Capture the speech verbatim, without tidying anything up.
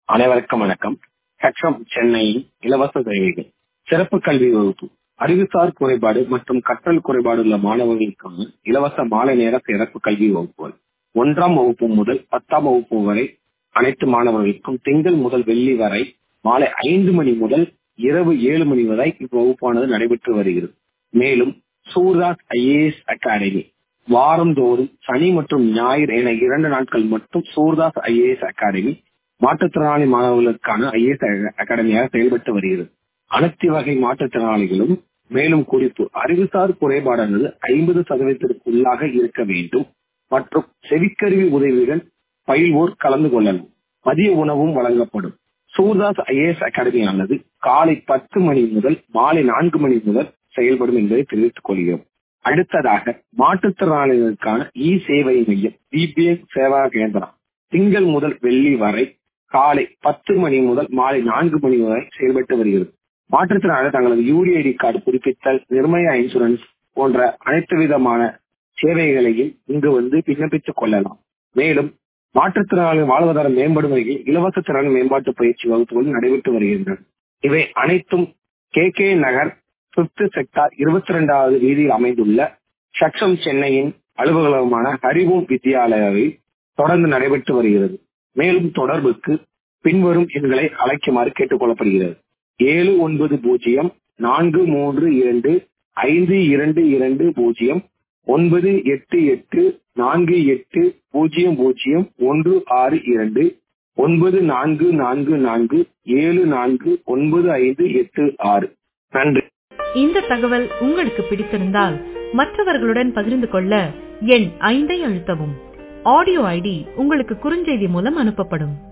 அனைவருக்கும் வணக்கம். ஹெச்எம் சென்னையின் இலவச சேவைகள் சிறப்பு கல்வி வகுப்பு அறிவுசார் குறைபாடு மற்றும் கற்றல் குறைபாடு உள்ள மாணவர்களுக்கான இலவச மாலை நேர சிறப்பு கல்வி வகுப்புகள் ஒன்றாம் வகுப்பு முதல் பத்தாம் வகுப்பு வரை அனைத்து மாணவர்களுக்கும் திங்கள் முதல் வெள்ளி வரை மாலை ஐந்து மணி முதல் இரவு ஏழு மணி வரை இவ்வகுப்பானது நடைபெற்று வருகிறது. மேலும் சூர்தாஸ் ஐஏஎஸ் அகாடமி வாரந்தோறும் சனி மற்றும் ஞாயிறு என இரண்டு நாட்கள் மட்டும் சூர்தாஸ் ஐஏஎஸ் அகாடமி மாற்றுத்திறனாளி மாணவர்களுக்கான ஐஏஎஸ் அகாடமியாக செயல்பட்டு வருகிறது. அனைத்து வகை மாற்றுத்திறனாளிகளும் மேலும் குறிப்பு அறிவுசார் குறைபாடானது ஐம்பது சதவீதத்திற்கு உள்ளாக இருக்க வேண்டும் மற்றும் செவிக்கருவி உதவியுடன் பயில்வோர் கலந்து கொள்ளலாம். மதிய உணவும் வழங்கப்படும். சூர்தாஸ் ஐஏஎஸ் அகாடமியானது காலை பத்து மணி முதல் மாலை நான்கு மணி முதல் செயல்படும் என்பதை தெரிவித்துக் கொள்கிறோம். அடுத்ததாக மாற்றுத்திறனாளிகளுக்கான இ சேவை மையம் பிபிஎன் சேவா கேந்திரம் திங்கள் முதல் வெள்ளி வரை காலை பத்து மணி முதல் மாலை நான்கு மணி வரை செயல்பட்டு வருகிறது. மாற்றுத்திறனாளர் தங்களது யூடிஐடி கார்டு புதுப்பித்தல், நிர்மயா இன்சூரன்ஸ் போன்ற அனைத்து விதமான சேவைகளையும் இங்கு வந்து விண்ணப்பித்துக் கொள்ளலாம். மேலும் மாற்றுத்திறனாளி வாழ்வாதாரம் மேம்படும் வகையில் இலவச திறன் மேம்பாட்டு பயிற்சி வகுப்புகள் நடைபெற்று வருகின்றன. இவை அனைத்தும் K K Nagar fifth sector இருபத்தி இரண்டாவது வீதியில் அமைந்துள்ள சக்ஷம் சென்னையின் அலுவலகமான ஹரிவோம் வித்யாலயாவில் தொடர்ந்து நடைபெற்று வருகிறது. மேலும் தொடர்புக்கு பின்வரும் எண்களை அழைக்குமாறு கேட்டுக் கொள்ளப்படுகிறது. ஏழு ஒன்பது பூஜ்ஜியம் நான்கு மூன்று இரண்டு ஐந்து இரண்டு இரண்டு பூஜ்ஜியம் ஒன்பது எட்டு எட்டு நான்கு எட்டு பூஜ்ஜியம் பூஜ்ஜியம் ஒன்று ஆறு இரண்டு ஒன்பது நான்கு நான்கு நான்கு ஏழு நான்கு ஒன்பது ஐந்து எட்டு ஆறு. நன்றி. இந்த தகவல் உங்களுக்கு பிடித்திருந்தால் மற்றவர்களுடன் பகிர்ந்து கொள்ள எண் ஐந்தை அழுத்தவும். ஆடியோ ஐடி உங்களுக்கு குறுஞ்செய்தி மூலம் அனுப்பப்படும்.